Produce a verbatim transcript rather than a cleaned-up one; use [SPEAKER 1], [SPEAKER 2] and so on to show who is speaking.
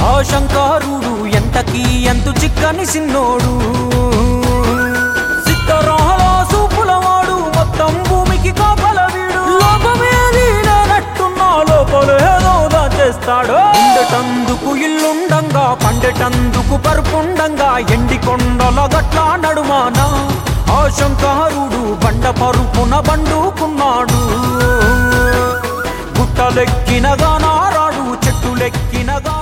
[SPEAKER 1] ఆ శంకరుడు ఎంతకి ఎంతు చిక్కని సిన్నోడు సిద్ధరాల సూపులవాడు మొత్తం భూమికి కాపల వీడు లోపమేది లేనట్టున్నా లోపలేదో దాచేస్తాడు ఉండటందుకు ఇల్లుండంగా పండటందుకు పరుపుండంగా ఎండి కొండల గట్ల నడుమానా ఆ శంకరుడు బండ పరుపున బండుకున్నాడు గుట్టలెక్కినగా నారాడు చెట్టులెక్కినగా